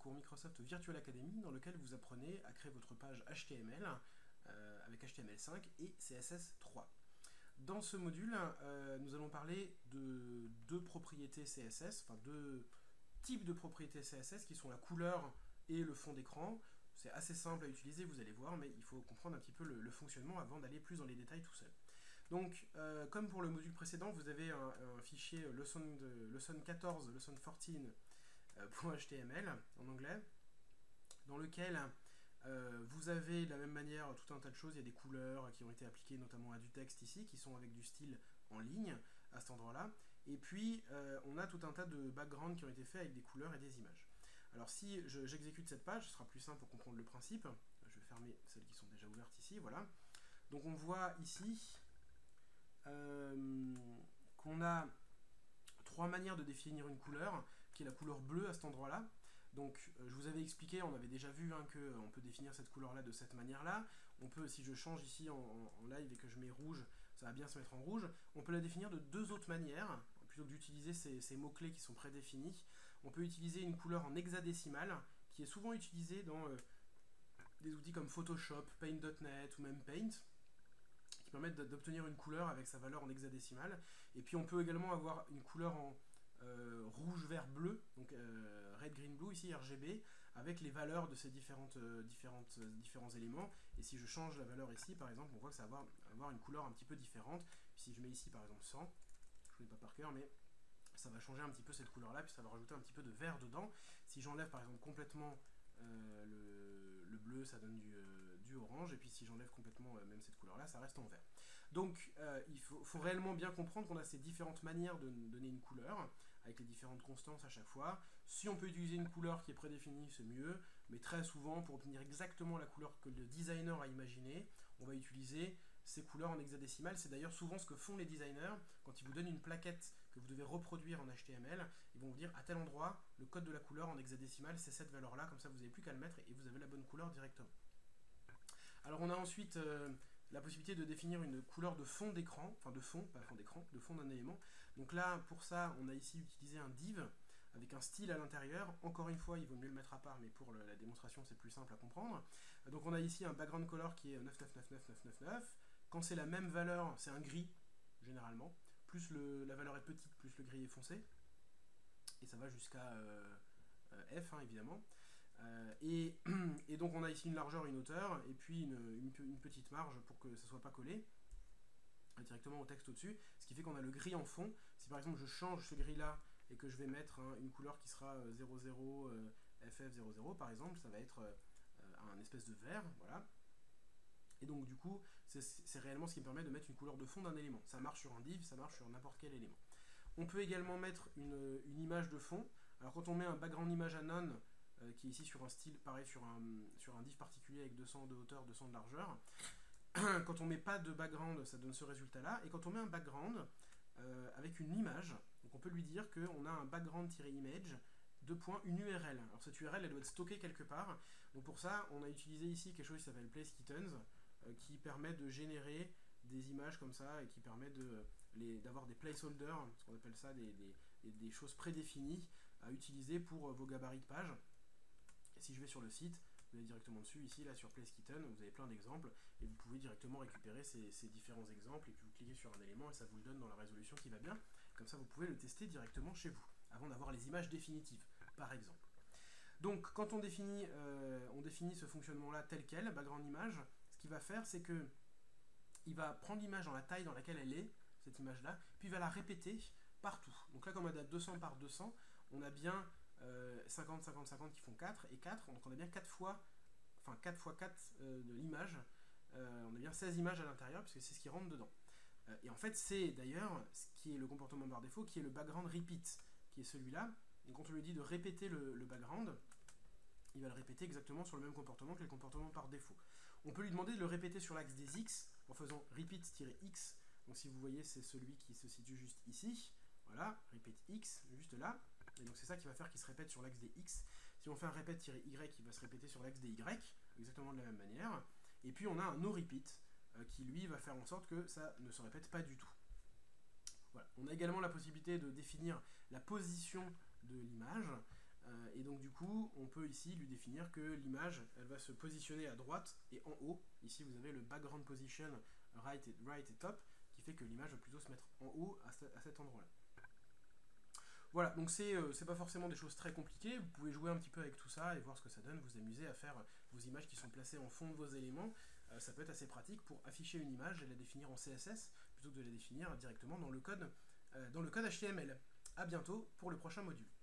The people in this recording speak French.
pour Microsoft Virtual Academy dans lequel vous apprenez à créer votre page HTML avec HTML5 et CSS3. Dans ce module, nous allons parler de deux propriétés CSS, enfin deux types de propriétés CSS qui sont la couleur et le fond d'écran. C'est assez simple à utiliser, vous allez voir, mais il faut comprendre un petit peu le fonctionnement avant d'aller plus dans les détails tout seul. Donc, comme pour le module précédent, vous avez un fichier lesson 14, lesson 14.html en anglais, dans lequel vous avez de la même manière tout un tas de choses. Il y a des couleurs qui ont été appliquées notamment à du texte ici, qui sont avec du style en ligne à cet endroit-là. Et puis, on a tout un tas de backgrounds qui ont été faits avec des couleurs et des images. Alors si j'exécute cette page, ce sera plus simple pour comprendre le principe. Je vais fermer celles qui sont déjà ouvertes ici, voilà. Donc on voit ici qu'on a trois manières de définir une couleur, qui est la couleur bleue à cet endroit-là. Donc je vous avais expliqué, on avait déjà vu qu'on peut définir cette couleur-là de cette manière-là. On peut, si je change ici en live et que je mets rouge, ça va bien se mettre en rouge. On peut la définir de deux autres manières, plutôt que d'utiliser ces mots-clés qui sont prédéfinis. On peut utiliser une couleur en hexadécimale, qui est souvent utilisée dans des outils comme Photoshop, Paint.net ou même Paint, qui permettent d'obtenir une couleur avec sa valeur en hexadécimale. Et puis on peut également avoir une couleur en rouge, vert, bleu, donc red, green, blue, ici RGB, avec les valeurs de ces différents éléments. Et si je change la valeur ici, par exemple, on voit que ça va avoir une couleur un petit peu différente. Puis si je mets ici, par exemple, 100, je ne connais pas par cœur, mais ça va changer un petit peu cette couleur-là, puis ça va rajouter un petit peu de vert dedans. Si j'enlève, par exemple, complètement le bleu, ça donne du orange, et puis si j'enlève complètement même cette couleur là, ça reste en vert. Donc il faut réellement bien comprendre qu'on a ces différentes manières de donner une couleur, avec les différentes constances à chaque fois. Si on peut utiliser une couleur qui est prédéfinie, c'est mieux, mais très souvent, pour obtenir exactement la couleur que le designer a imaginée, on va utiliser ces couleurs en hexadécimale. C'est d'ailleurs souvent ce que font les designers quand ils vous donnent une plaquette que vous devez reproduire en HTML. Ils vont vous dire à tel endroit, le code de la couleur en hexadécimale, c'est cette valeur-là, comme ça vous n'avez plus qu'à le mettre et vous avez la bonne couleur directement. Alors on a ensuite la possibilité de définir une couleur de fond d'écran, enfin de fond, pas fond d'écran, de fond d'un élément. Donc là, pour ça, on a ici utilisé un div avec un style à l'intérieur. Encore une fois, il vaut mieux le mettre à part, mais pour la démonstration, c'est plus simple à comprendre. Donc on a ici un background color qui est 999999. Quand c'est la même valeur, c'est un gris, généralement. Plus la valeur est petite, plus le gris est foncé. Et ça va jusqu'à F, évidemment. Et donc on a ici une largeur et une hauteur, et puis une petite marge pour que ça ne soit pas collé directement au texte au-dessus, ce qui fait qu'on a le gris en fond. Si par exemple je change ce gris-là et que je vais mettre une couleur qui sera 00 FF00 par exemple, ça va être un espèce de vert, voilà. Et donc du coup, c'est réellement ce qui me permet de mettre une couleur de fond d'un élément. Ça marche sur un div, ça marche sur n'importe quel élément. On peut également mettre une image de fond. Alors quand on met un background image à none, qui est ici sur un style, pareil sur un div particulier avec 200 de hauteur, 200 de largeur, quand on met pas de background, ça donne ce résultat-là. Et quand on met un background avec une image, donc on peut lui dire qu'on a un background-image, une URL. Alors cette URL, elle doit être stockée quelque part. Donc pour ça, on a utilisé ici quelque chose qui s'appelle PlaceKittens, qui permet de générer des images comme ça et qui permet d'avoir des placeholders, ce qu'on appelle ça des choses prédéfinies à utiliser pour vos gabarits de page. Et si je vais sur le site, vous allez directement dessus, ici, là, sur PlaceKitten, vous avez plein d'exemples, et vous pouvez directement récupérer ces différents exemples, et puis vous cliquez sur un élément, et ça vous le donne dans la résolution qui va bien. Comme ça, vous pouvez le tester directement chez vous, avant d'avoir les images définitives, par exemple. Donc, quand on définit ce fonctionnement-là tel quel, background image, ce qu'il va faire, c'est que il va prendre l'image dans la taille dans laquelle elle est, cette image-là, puis il va la répéter partout. Donc là, comme on a 200 par 200, on a bien 50, 50, 50 qui font 4 et 4, donc on a bien 4 fois 4 de l'image, on a bien 16 images à l'intérieur, puisque c'est ce qui rentre dedans. Et en fait, c'est d'ailleurs ce qui est le comportement par défaut, qui est le background repeat, qui est celui-là. Et quand on lui dit de répéter le background, il va le répéter exactement sur le même comportement que le comportement par défaut. On peut lui demander de le répéter sur l'axe des X, en faisant repeat-x. Donc si vous voyez, c'est celui qui se situe juste ici. Voilà, repeat x, juste là. Et donc c'est ça qui va faire qu'il se répète sur l'axe des x. Si on fait un repeat-y, il va se répéter sur l'axe des y, exactement de la même manière. Et puis on a un no-repeat, qui lui va faire en sorte que ça ne se répète pas du tout. Voilà. On a également la possibilité de définir la position de l'image. Et donc du coup, on peut ici lui définir que l'image, elle va se positionner à droite et en haut. Ici, vous avez le background position right et top, qui fait que l'image va plutôt se mettre en haut à cet endroit-là. Voilà, donc c'est pas forcément des choses très compliquées, vous pouvez jouer un petit peu avec tout ça et voir ce que ça donne, vous amuser à faire vos images qui sont placées en fond de vos éléments. Ça peut être assez pratique pour afficher une image et la définir en CSS, plutôt que de la définir directement dans le code HTML. A bientôt pour le prochain module.